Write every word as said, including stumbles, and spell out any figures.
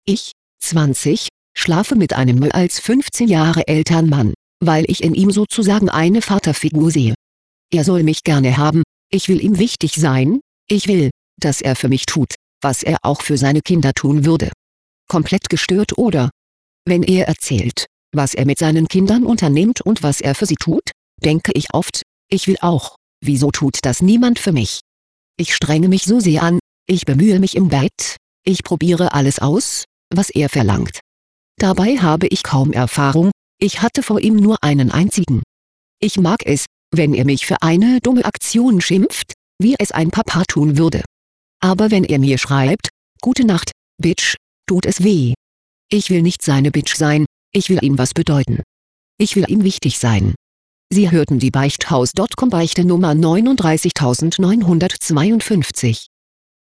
Ich, zwanzig, schlafe mit einem mehr als fünfzehn Jahre älteren Mann, weil ich in ihm sozusagen eine Vaterfigur sehe. Er soll mich gerne haben, ich will ihm wichtig sein, ich will, dass er für mich tut, was er auch für seine Kinder tun würde. Komplett gestört, oder? Wenn er erzählt, was er mit seinen Kindern unternimmt und was er für sie tut, denke ich oft, ich will auch, wieso tut das niemand für mich? Ich strenge mich so sehr an, ich bemühe mich im Bett, ich probiere alles aus, was er verlangt. Dabei habe ich kaum Erfahrung, ich hatte vor ihm nur einen einzigen. Ich mag es, wenn er mich für eine dumme Aktion schimpft, wie es ein Papa tun würde. Aber wenn er mir schreibt, Gute Nacht, Bitch, tut es weh. Ich will nicht seine Bitch sein, ich will ihm was bedeuten. Ich will ihm wichtig sein. Sie hörten die Beichthaus Punkt com Beichte Nummer neununddreißigtausendneunhundertzweiundfünfzig.